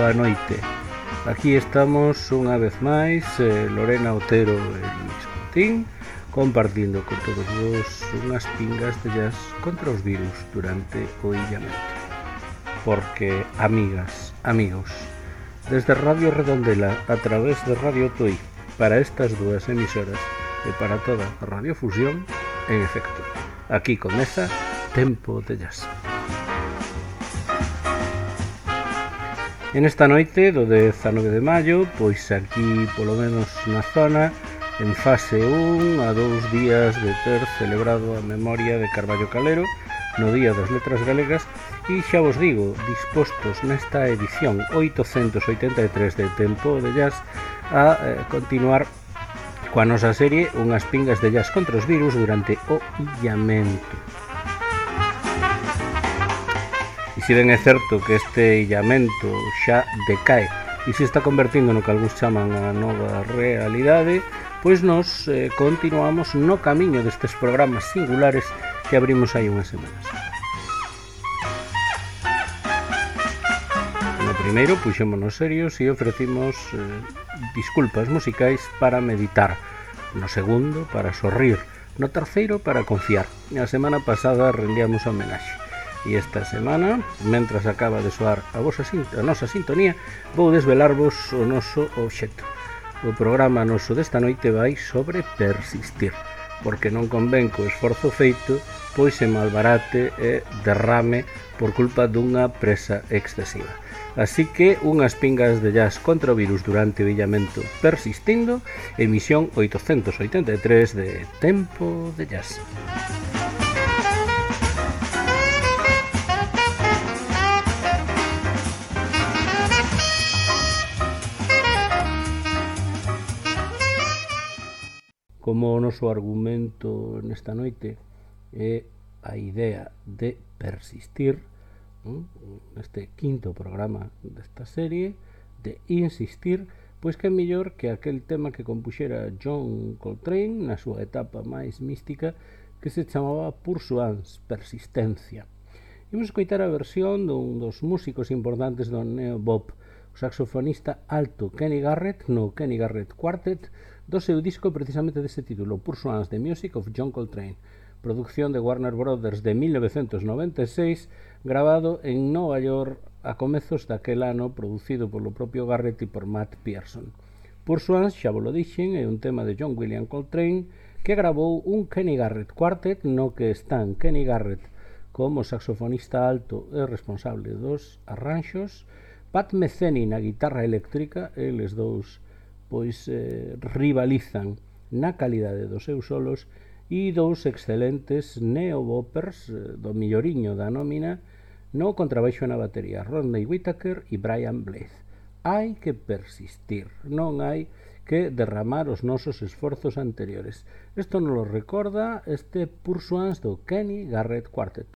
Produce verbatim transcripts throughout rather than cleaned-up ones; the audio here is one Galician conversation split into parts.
boa noite. Aquí estamos unha vez máis, eh, Lorena Otero e Luis Coutín, compartindo con todos vos unhas pingas de jazz contra os virus durante o illamento. Porque, amigas, amigos, desde Radio Redondela a través de Radio Tui para estas dúas emisoras e para toda a radiofusión, en efecto, aquí comeza Tempo de Jazz. En esta noite do dezanove de maio, pois aquí polo menos na zona, en fase un, a dous días de ter celebrado a memoria de Carballo Calero no Día das Letras Galegas, e xa vos digo, dispostos nesta edición oitocentos oitenta e tres de Tempo de Jazz a eh, continuar coa nosa serie Unhas pingas de jazz contra os virus durante o illamento. E se ben é certo que este illamento xa decae e se está convertindo no que algúns chaman a nova realidade, pois nos eh, continuamos no camiño destes programas singulares que abrimos hai unhas semanas. No primeiro puxémonos serios e ofrecimos eh, disculpas musicais para meditar. No segundo, para sorrir. No terceiro, para confiar. A semana pasada rendíamos homenaxe. E esta semana, mentras acaba de soar a, vosa, a nosa sintonía, vou desvelarvos o noso obxecto. O programa noso desta noite vai sobre persistir, porque non convén co esforzo feito, pois se malbarate e derrame por culpa dunha presa excesiva. Así que unhas pingas de jazz contra o virus durante o illamento persistindo, emisión oitocentos oitenta e tres de Tempo de Jazz. Como o noso argumento nesta noite é a idea de persistir, neste quinto programa desta serie, de insistir, pois que é mellor que aquel tema que compuxera John Coltrane na súa etapa máis mística, que se chamaba Pursuance, Persistencia. Imos escoitar a versión dun dos músicos importantes do neo-bop, o saxofonista alto Kenny Garrett, no Kenny Garrett Quartet, do seu disco precisamente dese título, Pursuance, The Music of John Coltrane, producción de Warner Brothers de mil novecentos noventa e seis, grabado en Nova York a comezos daquel ano, producido polo propio Garrett e por Matt Pearson. Pursuance, xa vos lo dixen, é un tema de John William Coltrane que grabou un Kenny Garrett Quartet no que están Kenny Garrett como saxofonista alto e responsable dos arranxos, Pat Metheny na guitarra eléctrica, eles dous pois eh, rivalizan na calidade dos seus solos, e dous excelentes neo-boppers eh, do milloriño da nómina no contrabaixo na batería, Rodney Whittaker e Brian Blade. Hai que persistir, non hai que derramar os nosos esforzos anteriores. Isto nos lo recorda este Pursuance do Kenny Garrett Quartet.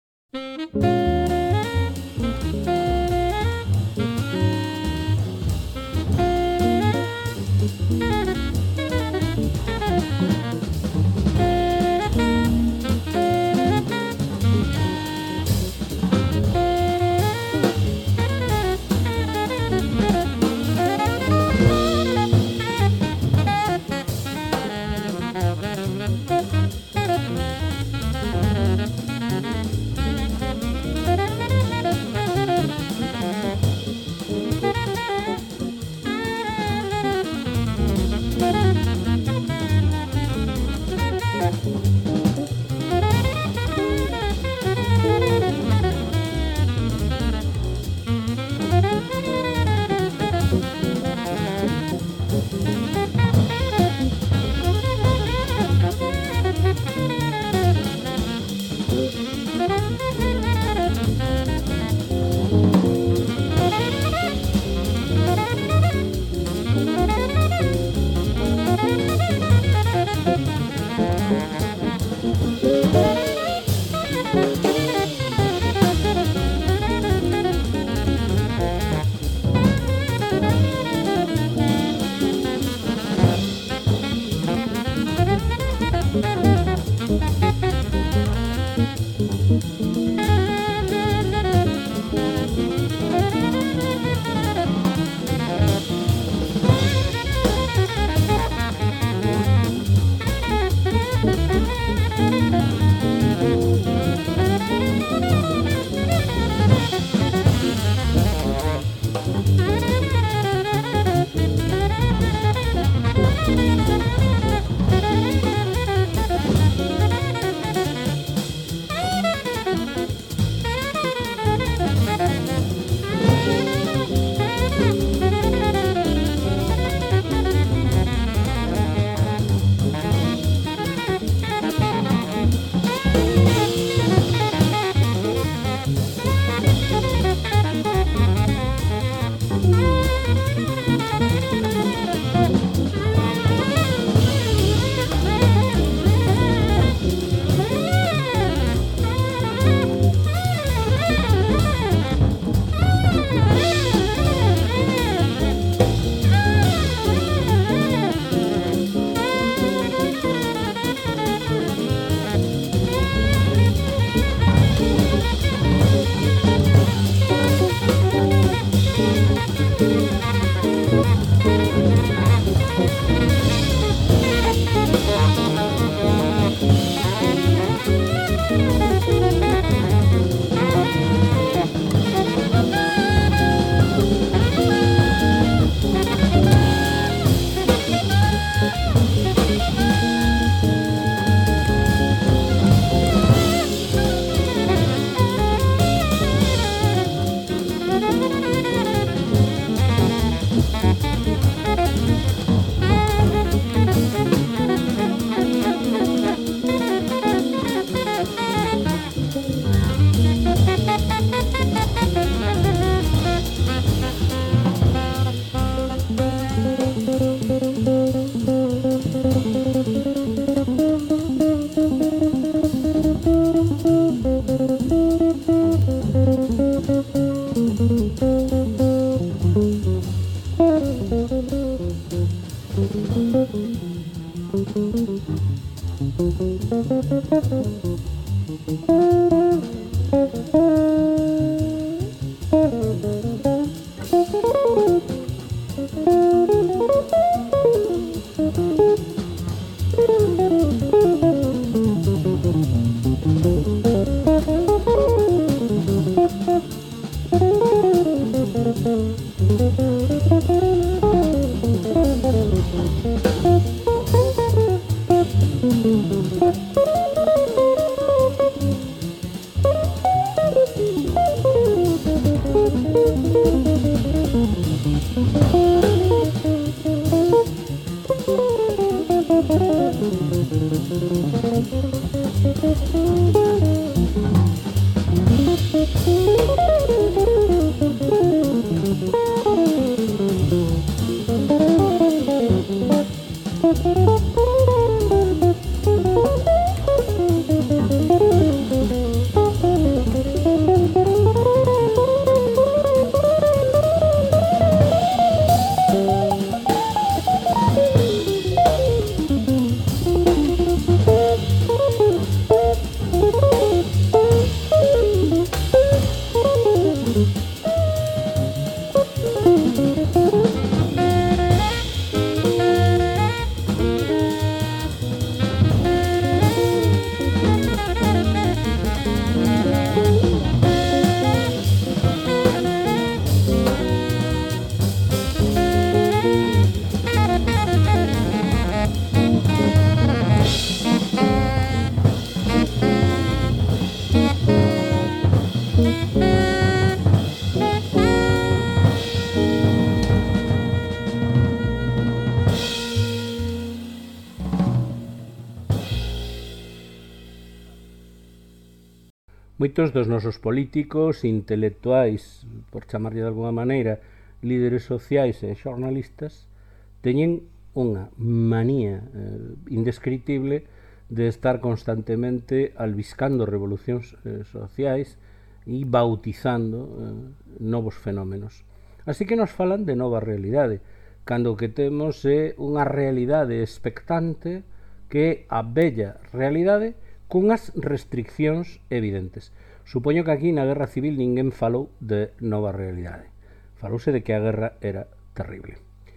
Moitos dos nosos políticos, intelectuais, por chamarlle de alguma maneira, líderes sociais e xornalistas, teñen unha manía eh, indescritible de estar constantemente albiscando revolucións eh, sociais e bautizando eh, novos fenómenos. Así que nos falan de nova realidade, cando o que temos é unha realidade expectante que é a bella realidade cunhas restriccións evidentes. Supoño que aquí na Guerra Civil ninguén falou de nova realidade. Falouse de que a guerra era terrible.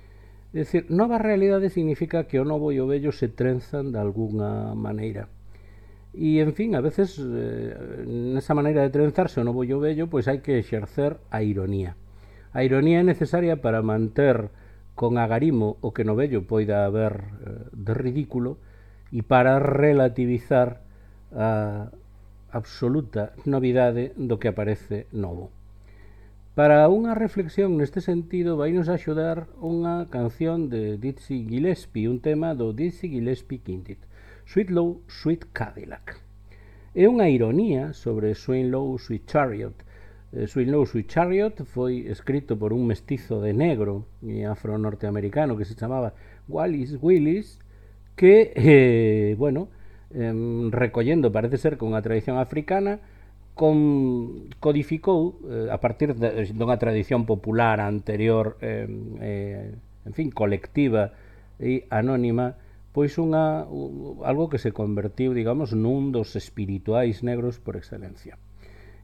É dicir, nova realidade significa que o novo e o vello se trenzan de alguna maneira. E, en fin, a veces, eh, nesa maneira de trenzarse o novo e o vello, pois hai que exercer a ironía. A ironía é necesaria para manter con agarimo o que no vello poida haber eh, de ridículo e para relativizar a absoluta novidade do que aparece novo. Para unha reflexión neste sentido vai nos axudar unha canción de Dizzy Gillespie, un tema do Dizzy Gillespie Quintet, Sweet Low, Sweet Cadillac. É unha ironía sobre Sweet Low, Sweet Chariot. Sweet Low, Sweet Chariot foi escrito por un mestizo de negro e afro-norteamericano que se chamaba Wallis Willis, que, eh, bueno, eh, recollendo, parece ser, con a tradición africana, con, codificou, eh, a partir de, de unha tradición popular anterior, eh, eh, en fin, colectiva e anónima, pois unha, algo que se convertiu, digamos, nun dos espirituais negros por excelencia.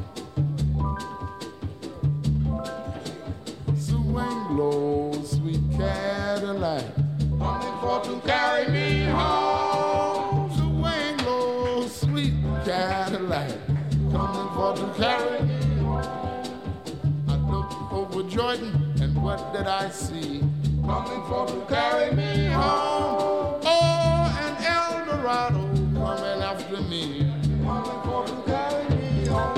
Cadillac, coming for to carry me home. Swing low, sweet Cadillac, coming for to carry me home. I looked over Jordan, and what did I see? Coming for to carry me home. Oh, an Eldorado coming after me. Coming for to carry me home.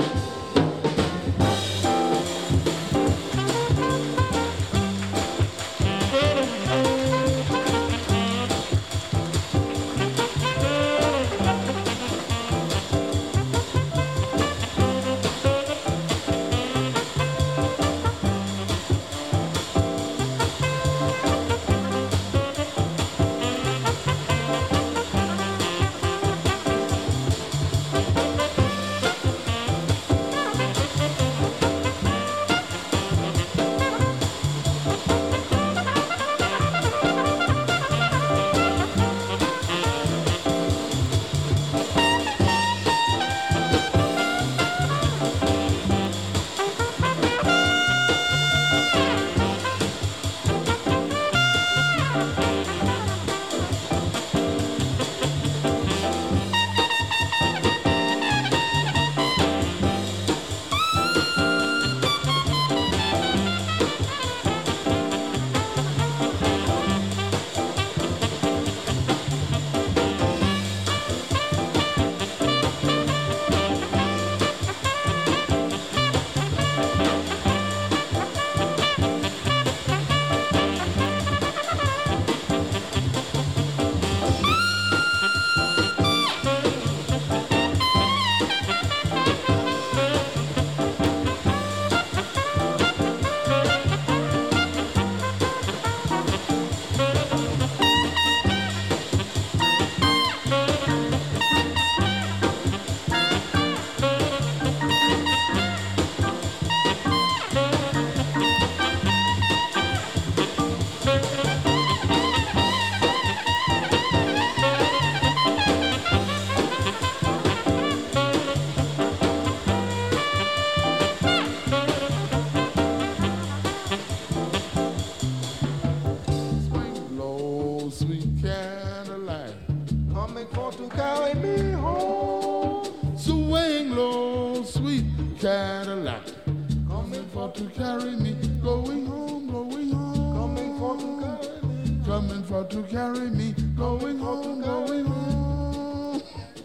Cadillac, coming for to carry me, going home, going home. Coming for to carry me, coming for to carry me, going home, going home.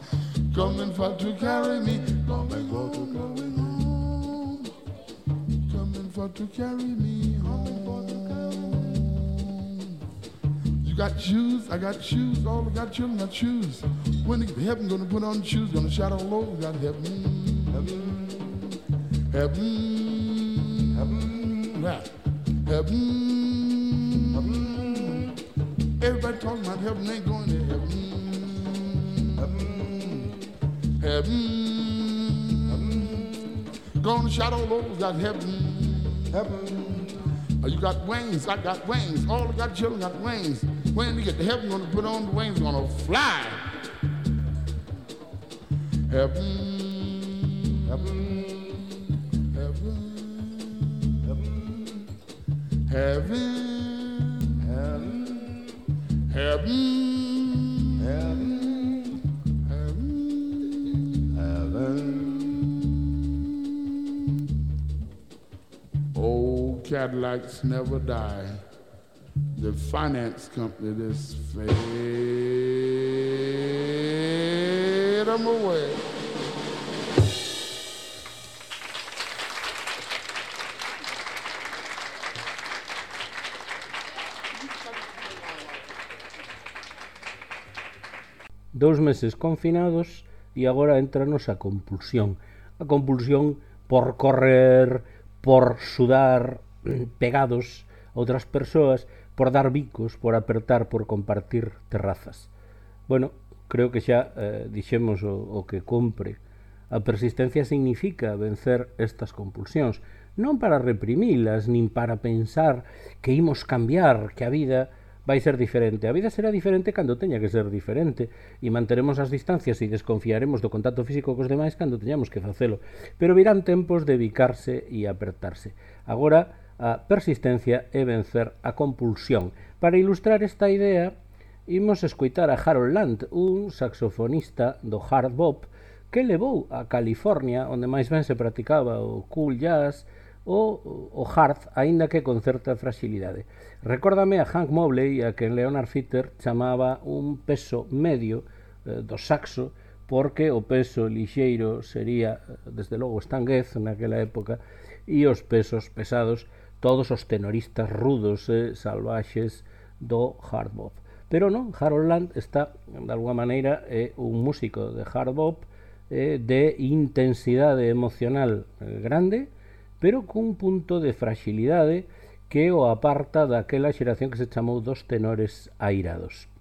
Coming for to carry me, coming home, going home. Coming for to carry me home. You got shoes, I got shoes, all I got children got shoes. When they get to heaven, gonna put on shoes, gonna shout all over, got heaven, heaven. Heaven, heaven, right. Heaven, heaven. Everybody talking about heaven, ain't going to heaven. Heaven, heaven, heaven. Gonna shout all over, got heaven, heaven. Oh, you got wings, I got wings. All I got children got wings. When they get to heaven, gonna put on the wings, gonna fly. Heaven, heaven. Heaven, heaven, heaven, heaven, heaven, heaven. Old Cadillacs never die. The finance company just fade them away. Dous meses confinados e agora entranos a compulsión. A compulsión por correr, por sudar pegados a outras persoas, por dar bicos, por apertar, por compartir terrazas. Bueno, creo que xa eh, dixemos o, o que compre. A persistencia significa vencer estas compulsións, non para reprimilas, nin para pensar que imos cambiar, que a vida vai ser diferente. A vida será diferente cando teña que ser diferente e manteremos as distancias e desconfiaremos do contacto físico cos demais cando teñamos que facelo. Pero virán tempos de bicarse e apertarse. Agora a persistencia e vencer a compulsión. Para ilustrar esta idea, imos escoitar a Harold Land, un saxofonista do hard bop que levou a California, onde máis ben se practicaba o cool jazz, o, o hard, aínda que con certa fragilidade. Recórdame a Hank Mobley, a quen Leonard Feather chamaba un peso medio eh, do saxo, porque o peso lixeiro sería, desde logo, Stan Getz naquela época, e os pesos pesados, todos os tenoristas rudos e salvaxes do hard bop. Pero non, Harold Land está, de alguma maneira, é un músico de hard bop eh, de intensidade emocional eh, grande, pero cun punto de fragilidade que o aparta daquela xeración que se chamou dos tenores airados.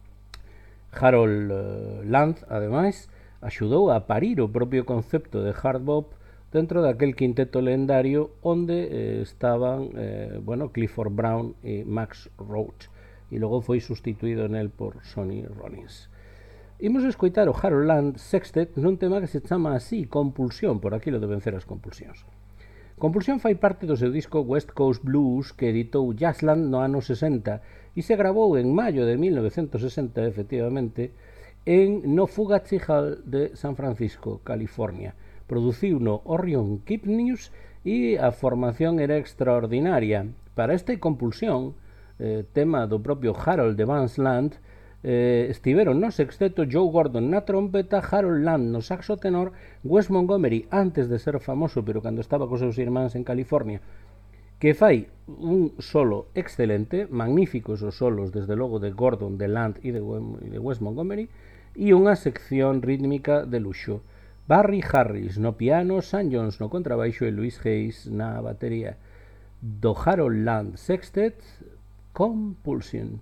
Harold eh, Land, ademais, axudou a parir o propio concepto de hard bop dentro daquel quinteto lendario onde eh, estaban eh, bueno, Clifford Brown e Max Roach, e logo foi sustituído nel por Sonny Rollins. Imos escoitar o Harold Land Sextet nun tema que se chama así, Compulsión, por aquilo de vencer as compulsións. Compulsión fai parte do seu disco West Coast Blues que editou Jazzland no ano sesenta e se gravou en maio de mil novecentos sesenta, efectivamente, en no Fugazi Hall de San Francisco, California. Produciu no Orion Kipnis e a formación era extraordinaria. Para esta compulsión, Eh, tema do propio Harold de Vance Land, eh, estiveron no sexteto Joe Gordon na trompeta, Harold Land no saxo tenor, Wes Montgomery antes de ser famoso, pero cando estaba cos seus irmáns en California, que fai un solo excelente, magníficos os solos desde logo de Gordon, de Land e de, de Wes Montgomery, e unha sección rítmica de luxo. Barry Harris no piano, Sam Jones no contrabaixo e Louis Hayes na batería. Do Harold Land Sextet, Compulsion.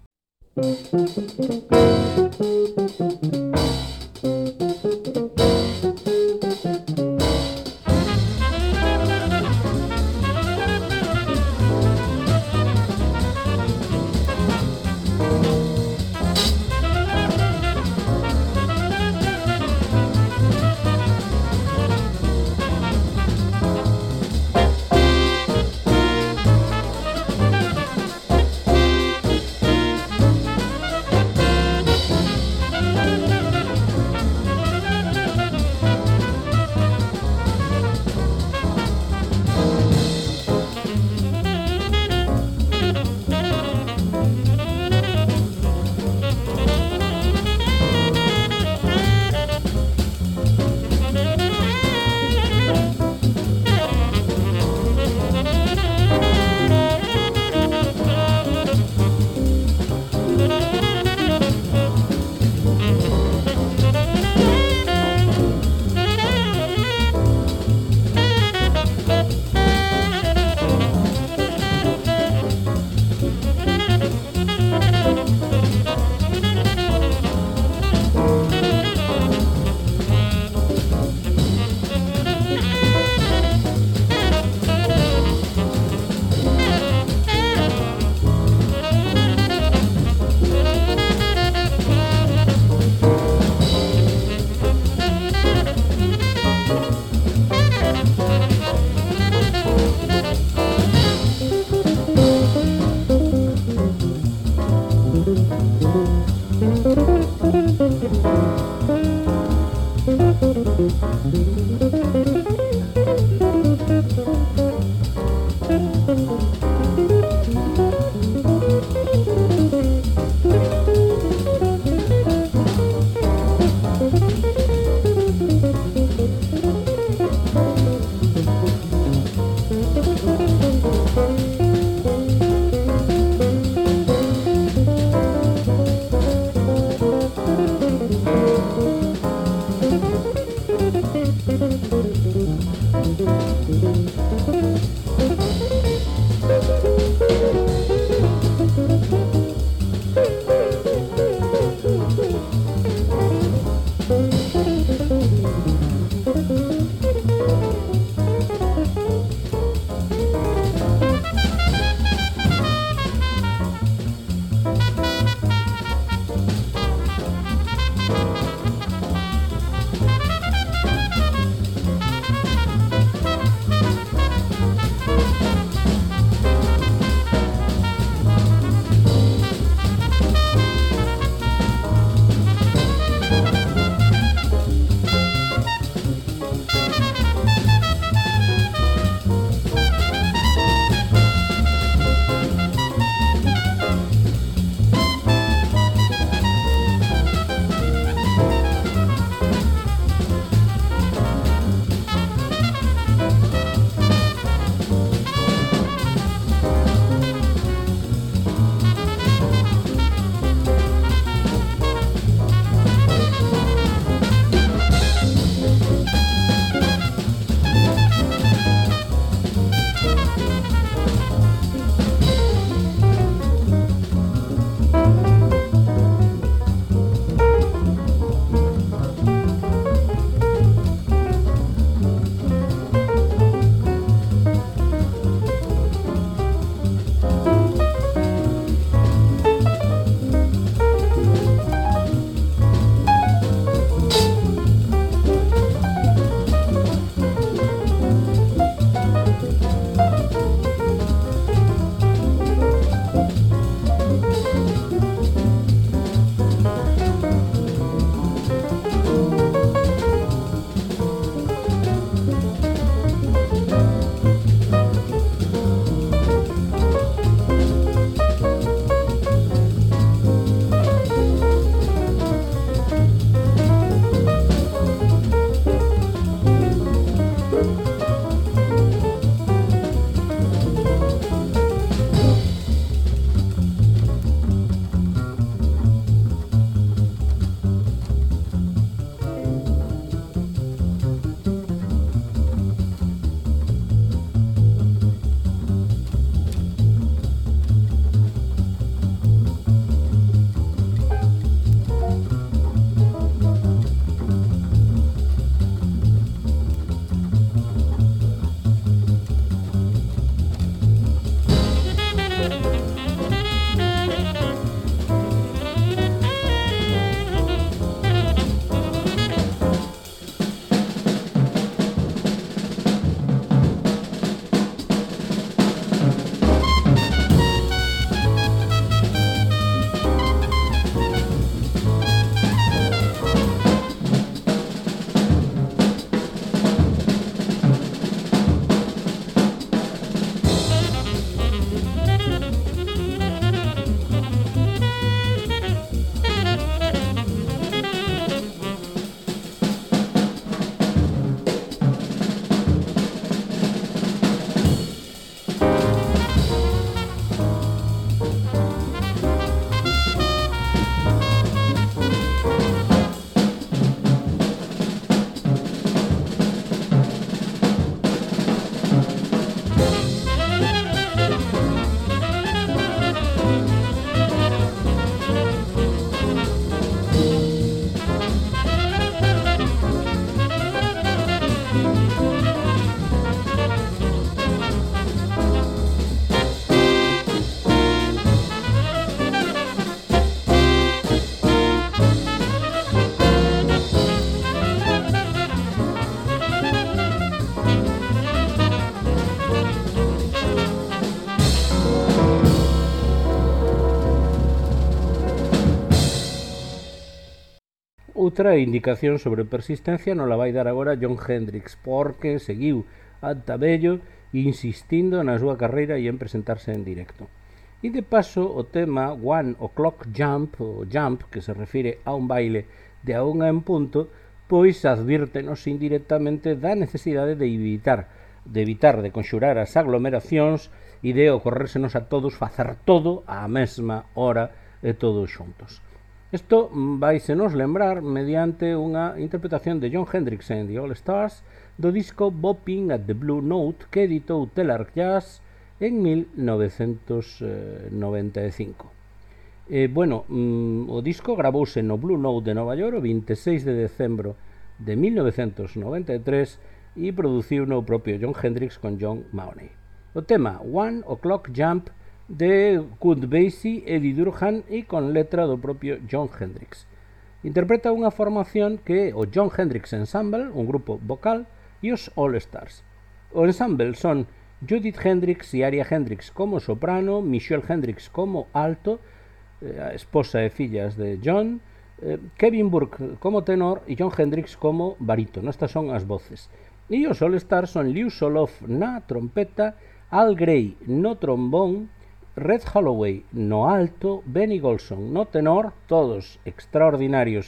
outra indicación sobre persistencia non la vai dar agora Jon Hendrix, porque seguiu ata vello insistindo na súa carreira e en presentarse en directo. E de paso o tema One O'Clock Jump, o Jump, que se refire a un baile de a unha en punto, pois advírtenos indirectamente da necesidade de evitar, de evitar de conxurar as aglomeracións e de ocorrérsenos a todos facer todo á mesma hora e todos xuntos. Isto vaise nos lembrar mediante unha interpretación de Jon Hendrix en The All Stars do disco Bopping at the Blue Note que editou Telarc Jazz en mil novecentos noventa e cinco. Eh, bueno, mm, o disco gravouse no Blue Note de Nova York o vinte e seis de decembro de mil novecentos noventa e tres e produciu no propio Jon Hendrix con John Mahoney. O tema One O'Clock Jump de Count Basie, Eddie Durham e con letra do propio Jon Hendrix. Interpreta unha formación que é o Jon Hendrix Ensemble, un grupo vocal, e os All Stars. O ensemble son Judith Hendrix e Aria Hendrix como soprano, Michelle Hendrix como alto, eh, esposa e fillas de John, eh, Kevin Burke como tenor e Jon Hendrix como barítono. Estas son as voces. E os All Stars son Lew Soloff na trompeta, Al Gray no trombón, Red Holloway no alto, Benny Golson no tenor, todos extraordinarios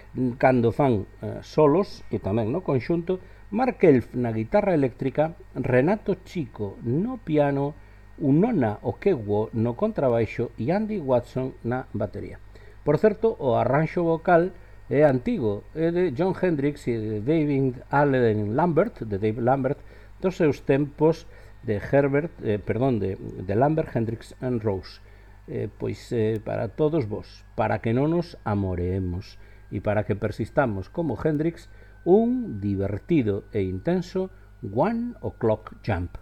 cando fan eh, solos e tamén no conxunto, Mark Elf na guitarra eléctrica, Renato Chico no piano, Unona Okegwo no contrabaixo e Andy Watson na batería. Por certo, o arranxo vocal é antigo, é de Jon Hendrix e de David Allen Lambert, de Dave Lambert, dos seus tempos de Herbert, eh, perdón, de, de Lambert, Hendrix and Rose. Eh, pois eh, para todos vos, para que non nos amoreemos e para que persistamos como Hendrix, un divertido e intenso One O'Clock Jump.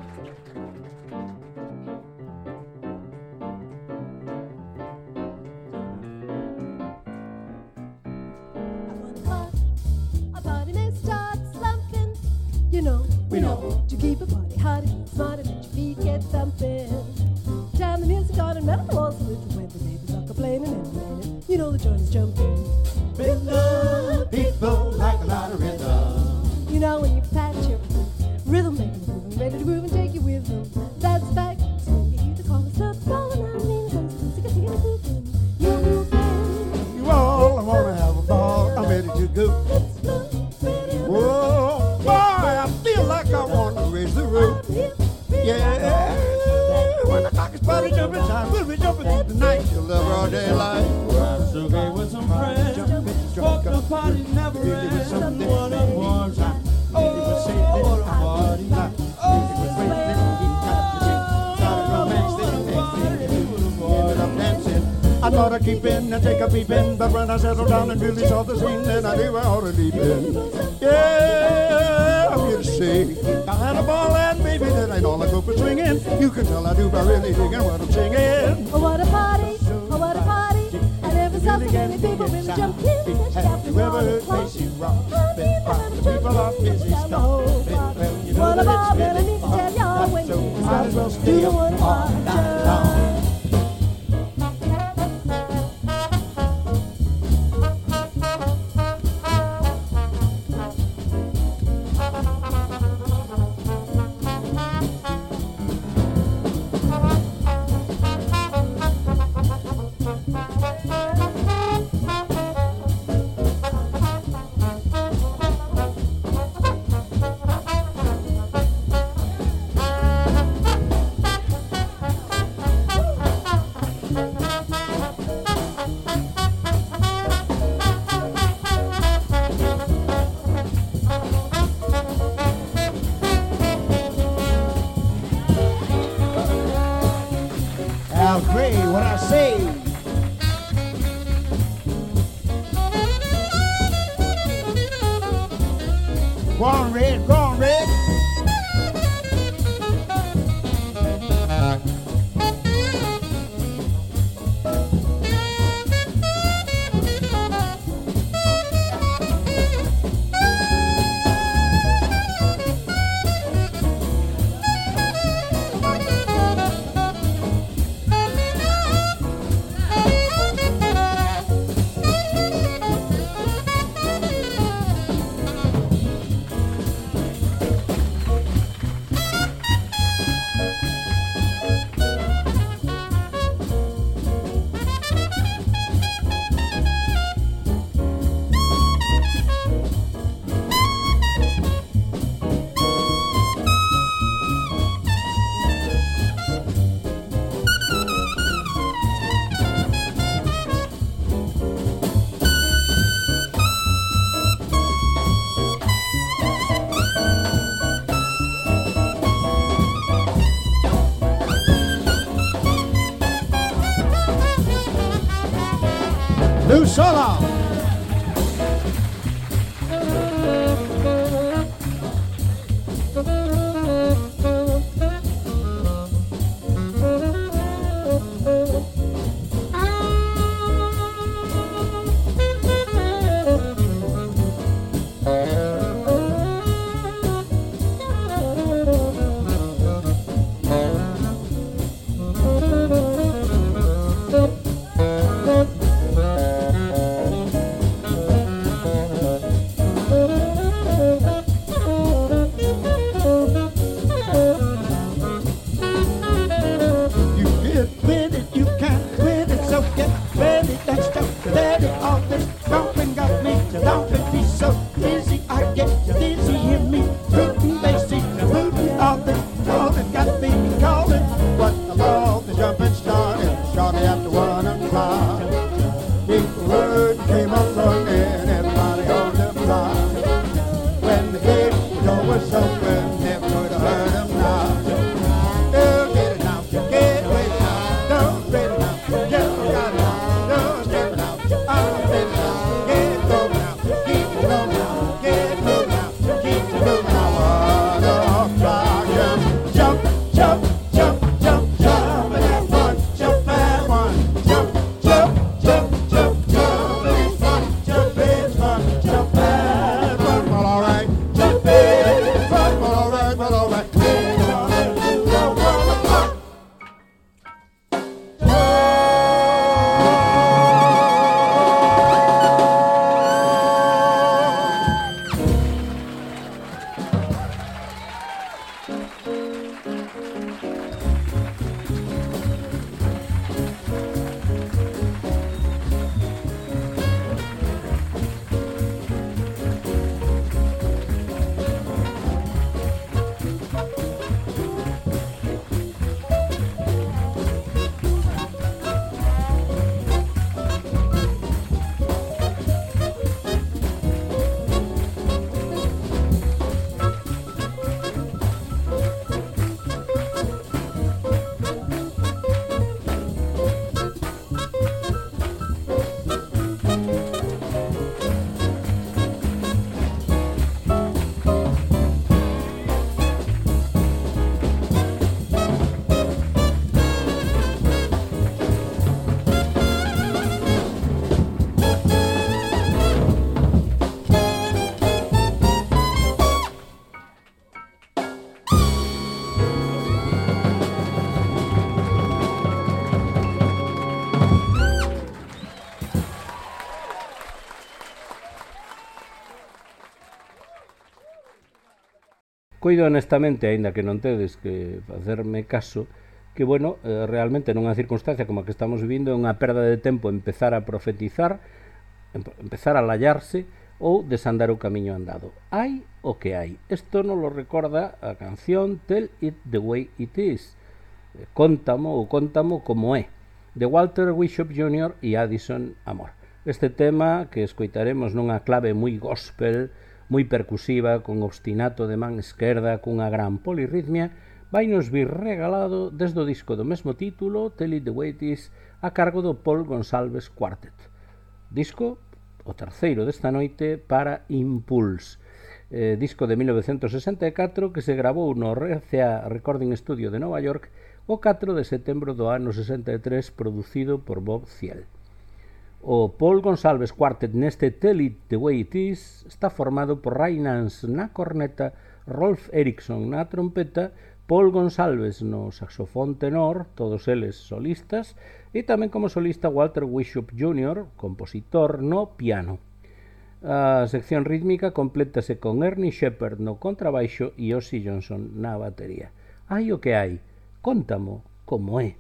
We know to keep a party hot and smart and let your feet get thumping. Jam the music on and metal walls with the when the neighbors are complaining and complaining. You know the joint is jumping. Rhythm, people like a lot of rhythm. You know when you patch your rhythm, make it move and ready to groove and take you with them. That's back. So when you hear the chorus start falling, I mean, it comes to sing a sing a moving. You moving. You all wanna have a ball. I'm ready to go. It's not ready. Whoa. I feel like I want to raise the roof. Yeah, when the clock is party jumping time, we'll be jumping through the night till the broad daylight. It's okay with some friends. Fuck the party never ends. What a warm time. Oh, what a party. I thought I'd keep in and take a peep in, but when I settled down and really saw the scene, then I knew I ought to leap in. Yeah, I'm here to say I had a ball and baby, that ain't all I go for swinging. You can tell I do by really digging what I'm singing. Oh, what a party, oh, what a party. I never saw so many people really jump in. Have you ever heard Casey rock? The people are busy stomping. Well, you know what that about it's let me really tell y'all when so you might as well do stay the up one all night long. Lou Solo. Coido honestamente, aínda que non tedes que facerme caso, que, bueno, eh, realmente nunha circunstancia como a que estamos vivindo é unha perda de tempo empezar a profetizar, empezar a lallarse ou desandar o camiño andado. Hai o que hai. Isto non lo recorda a canción Tell It The Way It Is, Cóntamo ou Cóntamo Como É, de Walter Bishop júnior e Addison Amor. Este tema que escoitaremos nunha clave moi gospel, moi percusiva, con obstinato de man esquerda, cunha gran polirritmia, vai nos vir regalado desde o disco do mesmo título, Tell It The Way It Is, a cargo do Paul Gonsalves Quartet. Disco, o terceiro desta noite, para Impulse. Eh, disco de mil novecentos sesenta e catro que se grabou no R C A Recording Studio de Nova York o catro de setembro do ano sesenta e tres, producido por Bob Thiel. O Paul Gonsalves Quartet neste Tell It The Way It Is está formado por Ray Nance na corneta, Rolf Erickson na trompeta, Paul Gonsalves no saxofón tenor, todos eles solistas, e tamén como solista Walter Bishop júnior, compositor, no piano. A sección rítmica complétase con Ernie Shepherd no contrabaixo e Ozzy Johnson na batería. Hai o que hai, cóntamo como é.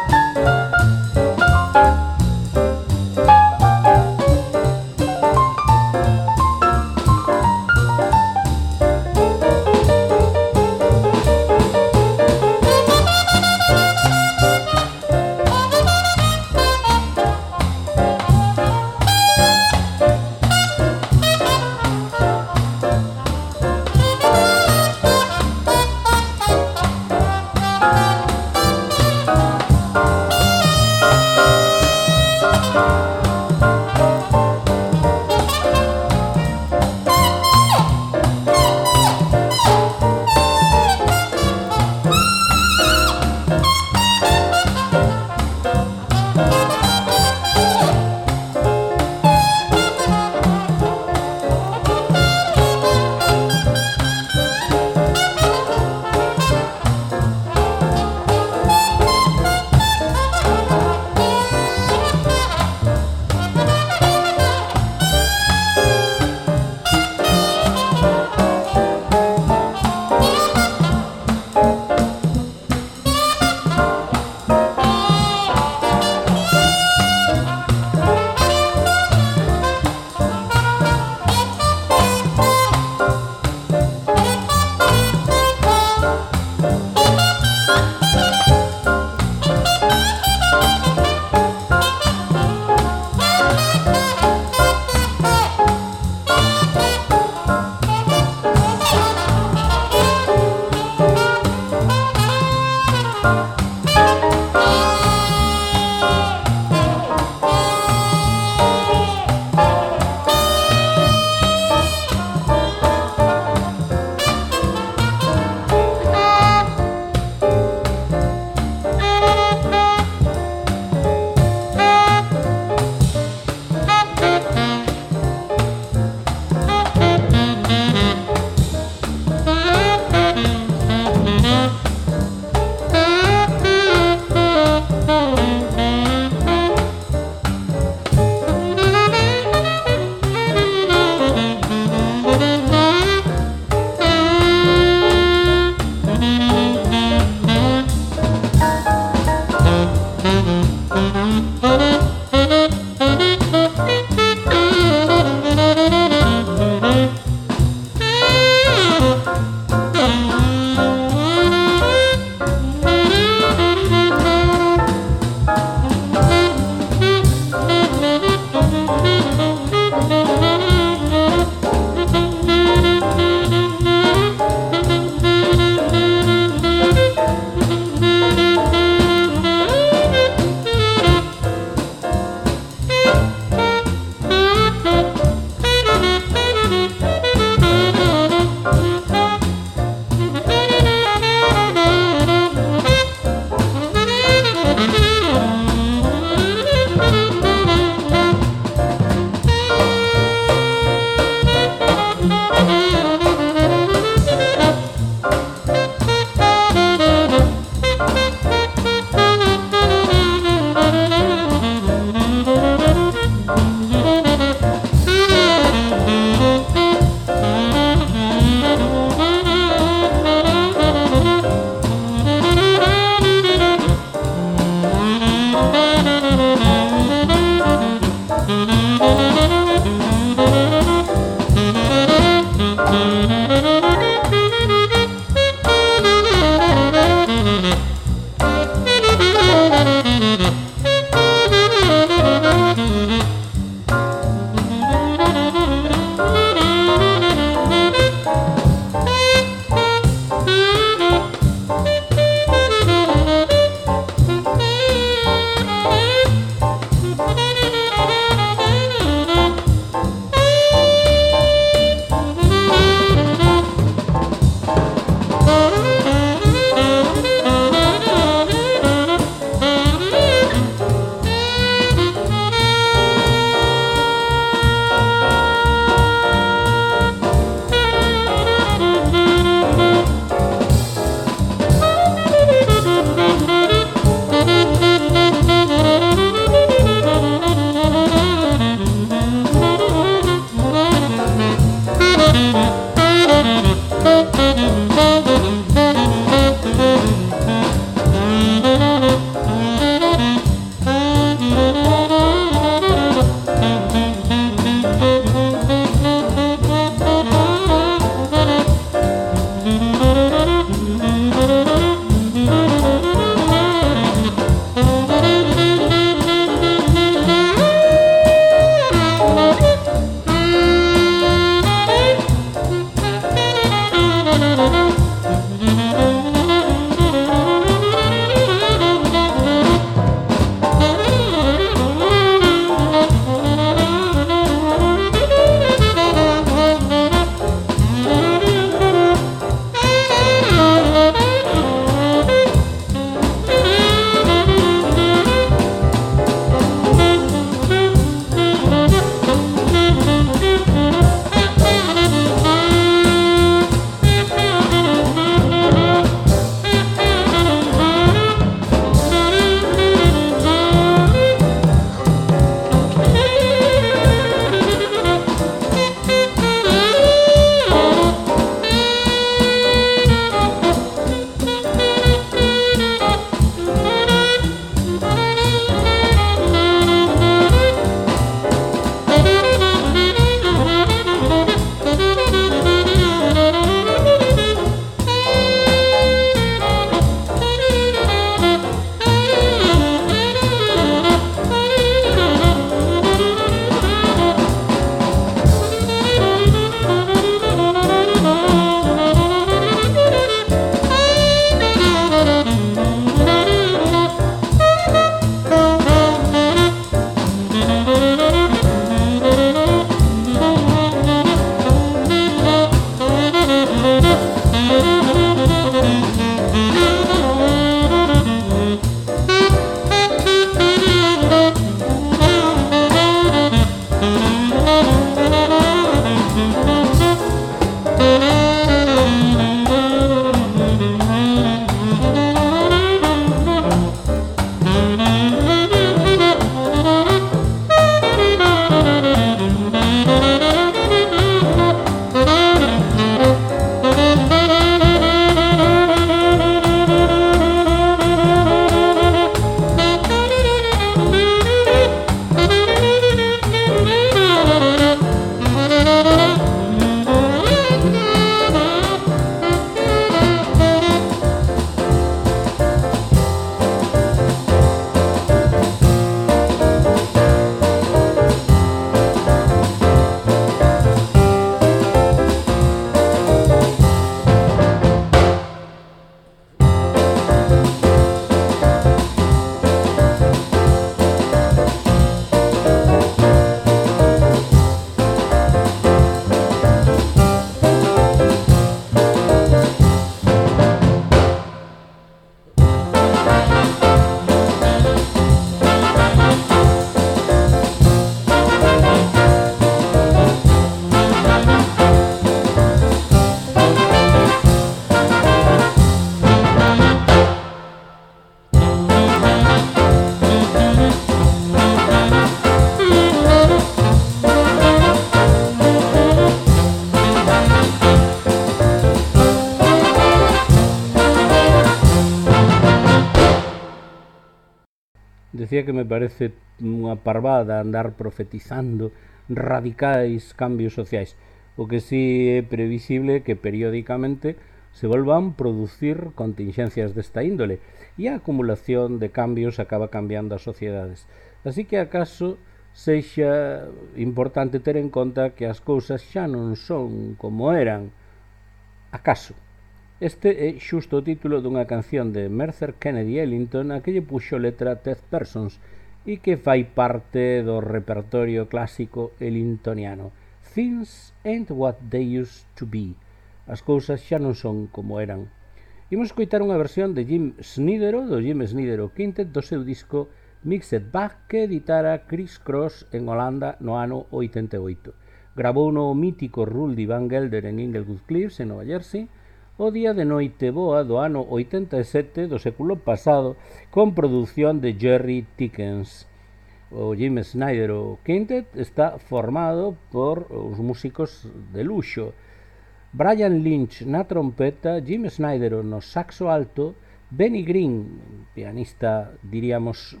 Decía que me parece unha parvada andar profetizando radicais cambios sociais, o que si é previsible que periódicamente se volvan producir contingencias desta índole e a acumulación de cambios acaba cambiando as sociedades. Así que acaso sexa importante ter en conta que as cousas xa non son como eran. Acaso? Este é xusto o título dunha canción de Mercer Kennedy Ellington a que lle puxo letra Ted Parsons e que fai parte do repertorio clásico ellingtoniano. Things ain't what they used to be. As cousas xa non son como eran. Imos coitar unha versión de Jim Snydero, do Jim Snydero Quintet, do seu disco Mixed Bag, que editara Chris Cross en Holanda no ano oitenta e oito. Gravou no mítico Ruldy Van Gelder en Inglewood Cliffs, en Nova Jersey, o día de noite boa do ano oitenta e sete do século pasado, con produción de Jerry Dickens. O Jim Snydero Quintet está formado por os músicos de luxo: Brian Lynch na trompeta, Jim Snydero no saxo alto, Benny Green, pianista, diríamos,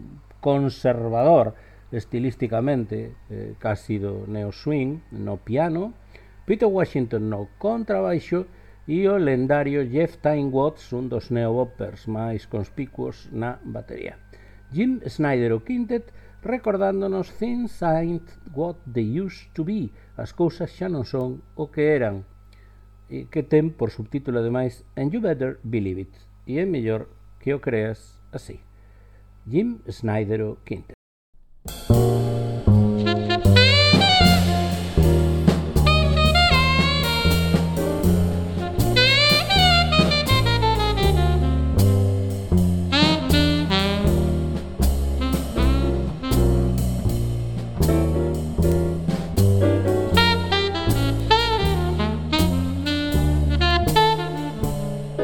conservador estilísticamente, eh, casi do neo-swing, no piano, Peter Washington no contrabaixo e o lendario Jeff Tine Watts, un dos neo-boppers máis conspicuos na batería. Jim Snydero Quintet recordándonos Things ain't what they used to be, as cousas xa non son o que eran, e que ten por subtítulo ademais And You Better Believe It, e é mellor que o creas así. Jim Snydero Quintet.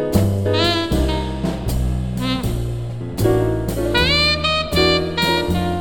Thank you.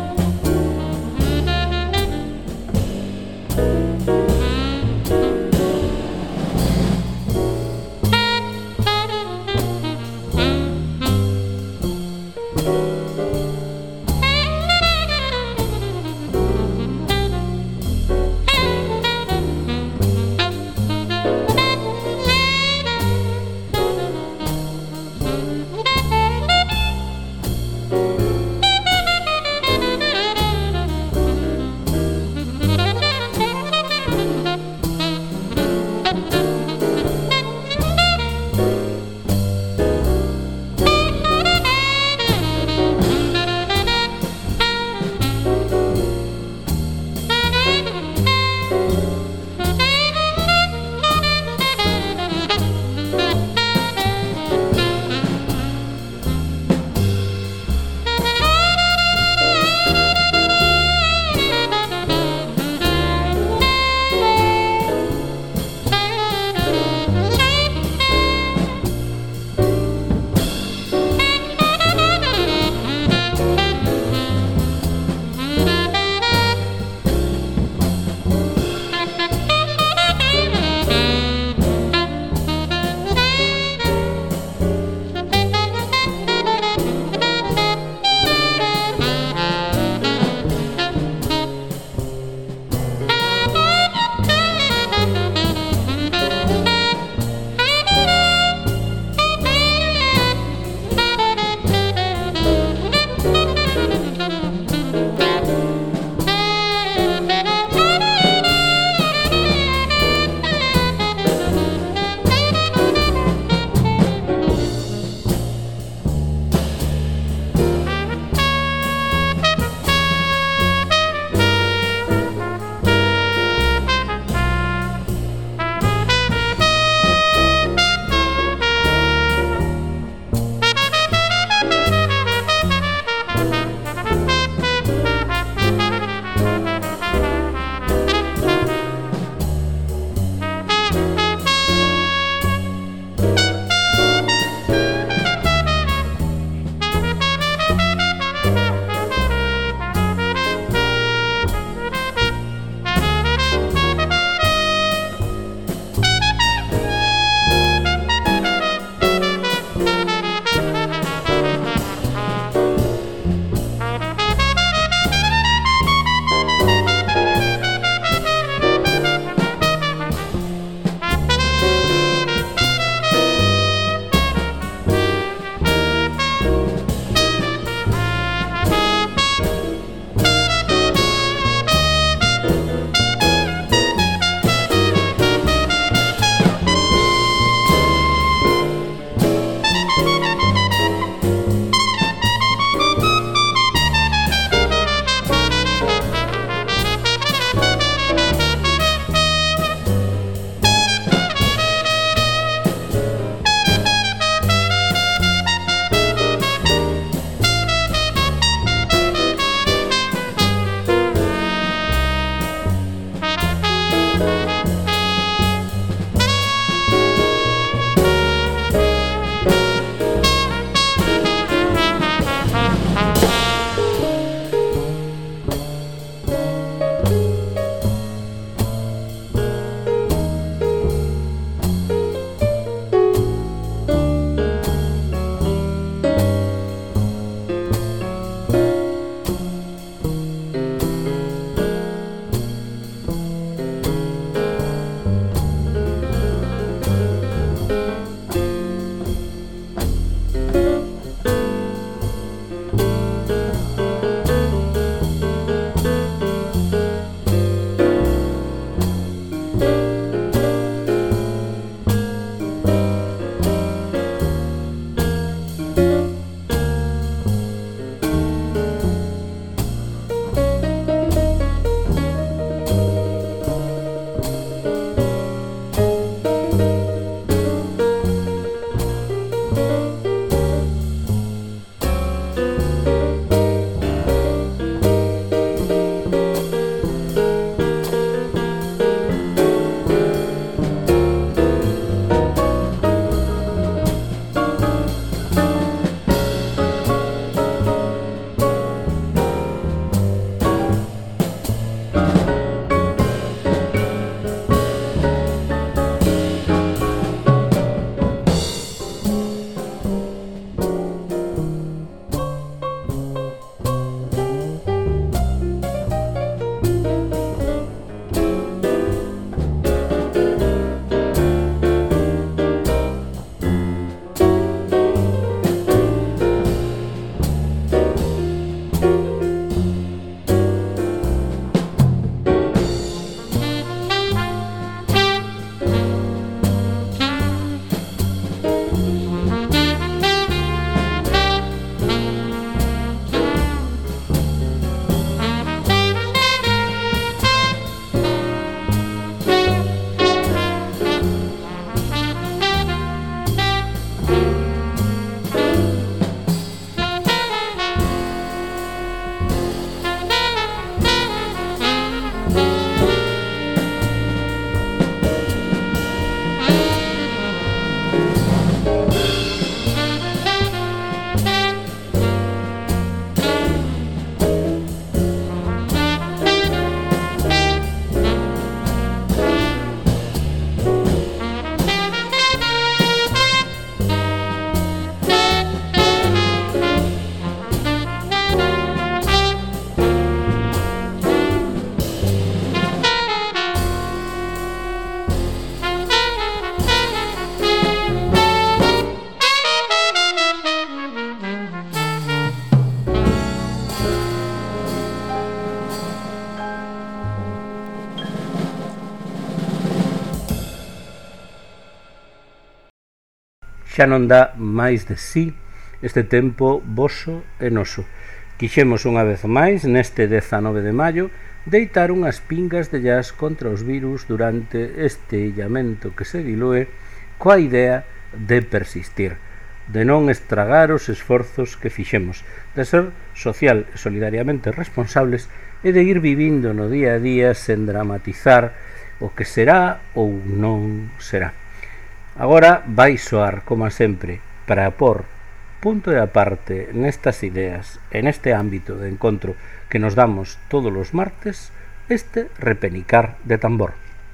xa non dá máis de sí este tempo voso e noso. Quixemos unha vez máis, neste dezanove de maio, deitar unhas pingas de jazz contra os virus durante este illamento que se dilúe, coa idea de persistir, de non estragar os esforzos que fixemos, de ser social e solidariamente responsables e de ir vivindo no día a día sen dramatizar o que será ou non será. Agora vai soar, como sempre, para por punto e aparte nestas ideas, en este ámbito de encontro que nos damos todos os martes, este repenicar de tambor.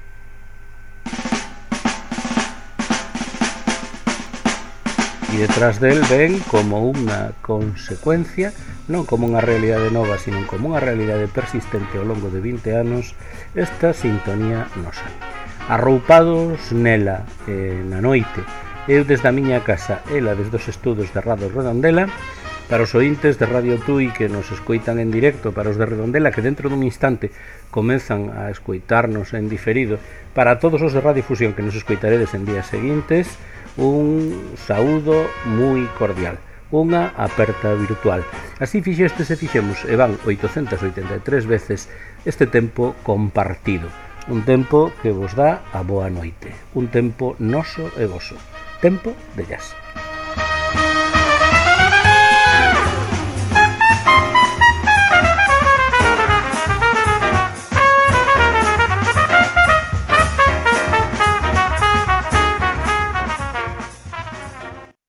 E detrás del ven como unha consecuencia, non como unha realidade nova, sino como unha realidade persistente ao longo de vinte anos, esta sintonía nosa. Arroupados nela eh, na noite, eu desde a miña casa, ela desde os estudos de Radio Redondela, para os ointes de Radio Tui que nos escoitan en directo, para os de Redondela que dentro dun instante comezan a escoitarnos en diferido, para todos os de Radiodifusión que nos escoitaredes en días seguintes, un saúdo moi cordial, unha aperta virtual. Así fixestes e fixemos, e van oitocentas oitenta e tres veces este tempo compartido, un tempo que vos dá a boa noite, un tempo noso e voso, tempo de jazz.